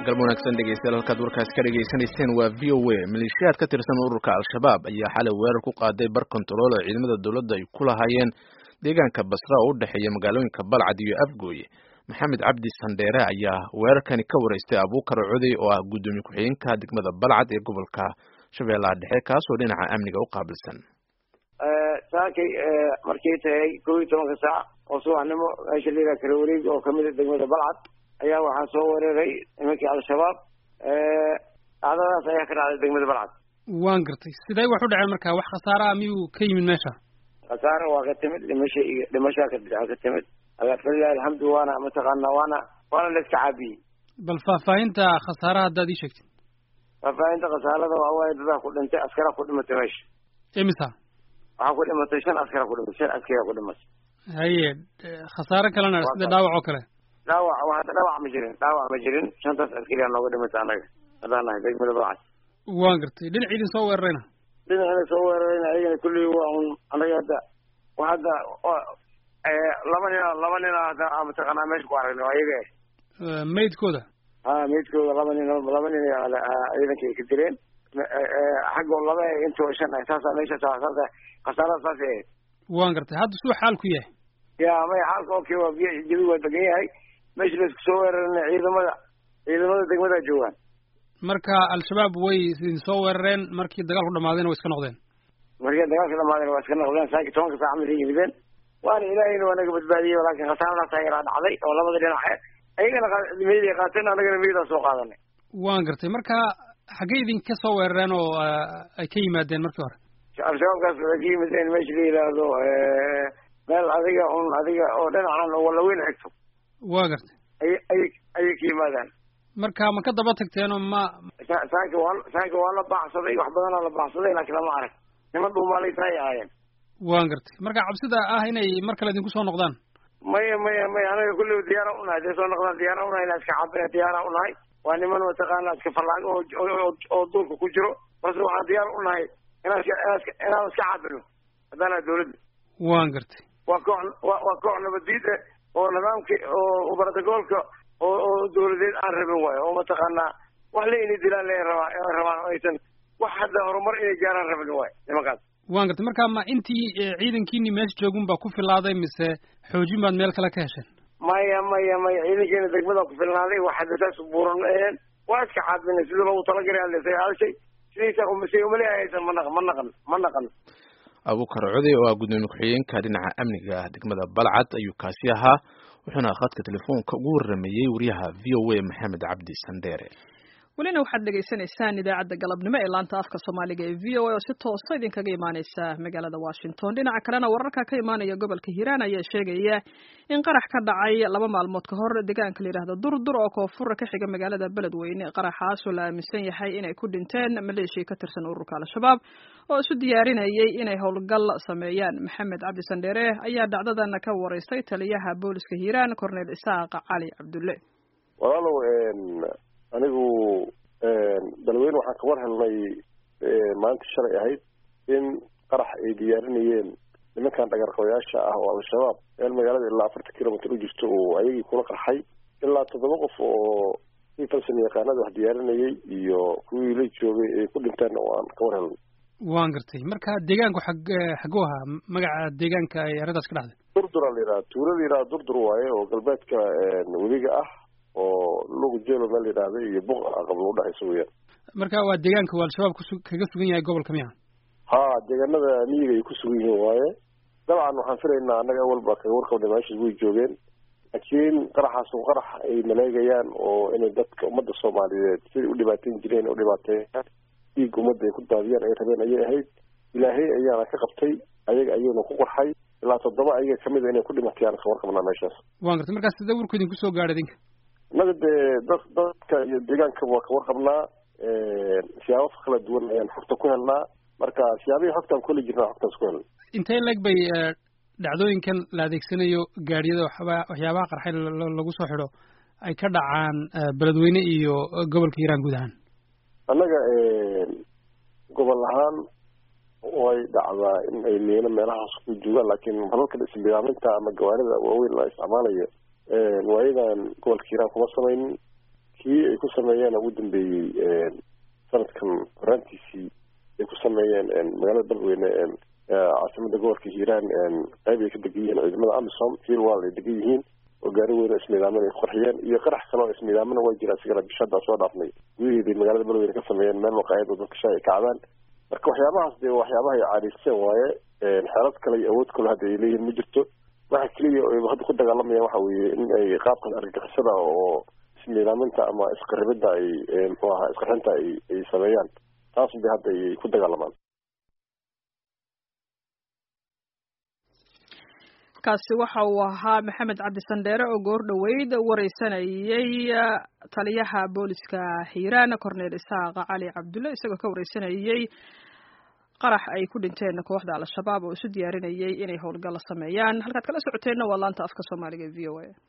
galmo wanaagsan dhegeystayaal halkaad warkaas ka dhageysanayseen waa VOA. maleeshiyaad ka tirsan ururka al-shabaab ayaa xalay weerar ku qaaday bar kontarool oo ciidamada dowladda ay ku lahaayeen deegaanka Basra oo u dhexeeya magaalooyinka Balcad iyo Afgooye. Maxamed Cabdi Sandheere ayaa weerarkani ka wareystay Abuukar Coday oo ah gudoomiye ku-xigeenka degmada Balcad ee gobolka Shabeellaha Dhexe kaasoo dhinaca amniga u qaabilsan. saakay markii tahay 12 saac oo subaxnimo meesha la yiraahdo wareeg oo kamid ah degmada Balcad ayaa waxaa soo weeraray nimankii al-shabaab aadaas ayaa ka dhacday degmada Balcad. waan gartay sidee wax u dhacay markaa wax khasaare ah miyuu ka yimid meesha? khasaare waa ka timid dhimasho ka timid alhamdulillah alxamdu waana mataqaana waana la iska caabiyey. bal faahfaahinta khasaaraha haddaad ii sheegtid. faahfaahinta khasaarada waa waaye dadaa ku dhintay askara ku dhimatay meesha. imisa waxaa ku dhimatay 5 askara ku dhimatay. haye khasaare kalena sida dhaawac oo kale dhaawac ma jirin 5 askari aan looga dhimatay anaga hadaan nahay degmada Balcad. waan gartay dhinaciidin soo weerarayna ayagana kulli waa un anaga hadda laba nin hadda mataqaanaa meesha ku aragno ayaga meydkooda meydkooda laba nin ciidankay ka direen xaggoo laba intoo 5 saasa meesha saasa khasaarada saas ee. waan gartay hadda suu xaalku yahay? yaa may xaalka okay waa jawi waa degan yahay meesha la isku soo weerareen ciidamada degmada joogaan. marka al-shabaab way idin soo weerareen markii dagaalku dhamaadeen way iska noqdeen. saaki 10 saac ma yimideen waana ilaahayna waa naga badbaadiyey laakiin khasaaradaas ayaa dhacday oo labada dhinac ayagana meydii qaateen anagana meydii soo qaadanay. waan gartay marka xaggee idinka soo weerareen oo ay ka yimaadeen markii hore? al-shabaabkaas waxay ka yimideen meesha la yiraahdo meel adiga oo dhinacan wala weyn xigto. waa gartay ayay ka yimaadaan. marka ma ka daba tagteen oo ma saaki waa la baacsaday wax badan la baacsaday laakiin lama arag niman dhuumaalay tahay ahaayeen. waan gartay marka cabsida ah inay mar kale idinku soo noqdaan maya anaga kulli diyaar u nahay soo noqdaan diyaar u nahay inaan iska cabin diyaar u nahay waa niman mataqaana iska falaago oo duulka ku jiro bas waxaan diyaar u nahay inaan iska cabino hadana dawladda. waan gartay waa koox nabadiid oo nidaamkii oo baradokolka oo dawladeed aan rabin waayo oo mataqaana wax la inay dilaan rabaan aysan wax hadda horumar inay gaaraan rabin waayo nimankaas. waan gartay marka ma intii ciidankiini meesha joogun baa ku filaaday mise xoojin baad meel kale ka hesheen? maya ciidankiina degmada ku filnaaday wax hadda saas buuran waa iska caabinay sida loogu talagalay hadda sidiisa umaleeyaysan ma naqan. Abuukar Coday oo ah gudoomiye ku-xigeenka dhinaca amniga degmada Balcad ayuu kaasi ahaa wuxuuna khadka telefoonka ugu waramayay wariyaha VOA Maxamed Cabdi Sandheere. welina waxaad dhegaysanaysaan idaacadda galabnimo ee laanta afka Soomaaliga ee VOA oo si toos ah idinkaga imaaneysa magaalada Washington. dhinaca kalena wararka ka imaanaya gobolka Hiiraan ayaa sheegaya in qarax ka dhacay 2 maalmood ka hor deegaanka la yiraahdo Durdur oo koonfur ka xiga magaalada Beledweyne. qaraxaas oo la aaminsan yahay inay ku dhinteen maleeshiya ka tirsan ururka al-shabaab oo isu diyaarinayay inay howlgal sameeyaan. Maxamed Cabdi Sandheere ayaa dhacdadan ka wareystay taliyaha booliska Hiiraan Cornel Isaaq Cali Cabdulle. walaalow anigu Beledweyne waxaan ka war helnay maanta shalay ahayd in qarax ay diyaarinayeen nimankan dhagarqabayaasha ah oo al-shabaab meel magaalada ilaa 40 kilomitir u jirto oo ayagii kula qarxay ilaa 7 qof oo si falsan yaqaanada wax diyaarinayay iyo kuwii la joogay ay ku dhinteen oo aan ka war helnay. waan gartay marka deegaanku xagoo ahaa magaca deegaanka ay arrintaas ka dhacday? Durdur la yiraahdo tuulada yiraahdo Durdur waaye oo galbeedka webiga ah oo lagu jeelo meel yiraahdo iyo buq qablo u dhaxayso weeyaan. marka waa deegaanka al-shabaab kaga sugan yahay gobolka miyaa? deegaanada miyiga ay ku sugan yihiin waaye dabcan waxaan filaynaa annaga walba kaga warqabnay meesha way joogeen laakiin qaraxaas oo qarax ay maleegayaan oo inay dadka ummadda Soomaaliyeed sidii u dhibaateyn jireen oo dhibaateeyaan dhiig ummadda ay ku daadiyaan ay rabeen ayay ahayd. ilaahay ayaana ka qabtay ayaga ayuuna ku qarxay ilaa 7 ayaga kamid ah inay ku dhimatayaan ka warqabnaa meeshaas. waan gartay markaas sidee warku idinku soo gaadhay idinka? nagade dadka iyo deegaanka waa ka warqabnaa siyaabo kala duwan ayaan xogta ku helnaa marka siyaabihii xogtaan kula jirnaa xogtaas ku helnay. intee lag bay dhacdooyinkan la adeegsanayo gaariyada waxyaabaha qarxay lagu soo xidho ay ka dhacaan Beledweyne iyo gobolka Hiiraan guud ahaan? annaga gobol ahaan way dhacdaa in ay meelo meelahaas ku joogaan laakiin halka isbiyaaminta ama gawaarida waaweyn la isticmaalayo waayadan gobolka Hiiraan kuma samaynin kii ay ku sameeyeen ugu dambeeyey sanadkan horaantiisii ay ku sameeyeen magaalada beledweyne caasimada gobolka hiiraan qayb ay ka degan yihiin ciidamada amisom hiirwal ay degan yihiin oo gaari weyn oo ismiidaaman ay qorxiyeen iyo qarax kale oo ismiidaamana waa jira asigana bishada soo dhaafnay gudaheedii magaalada beledweyne ka sameeyeen meel maqaayad oo dadka shay ay kacdaan marka waxyaabahaas dee waxyaabaha ay caadisteen waaye xeelad kale iyo awood kale hadda ay leeyihiin ma jirto waxa keliya oo hadda ku dagaalamayaan waxa weeye in ay qaabkan argagixisada oo ismiidaaminta ama isqaribida ay muxuu ahaa isqarxinta ay sameeyaan taas bay hadda ay ku dagaalamaan kaasi waxa uu ahaa maxamed cabdi sandheere oo goor dhaweyd wareysanayay taliyaha booliska hiiraan korneel isaaq cali cabdulle isagoo ka wareysanayay qarax ay ku dhinteen kooxda al-shabaab oo isu diyaarinayay inay howlgal sameeyaan halkaad kala socoteenna waa laanta afka soomaaliga v o a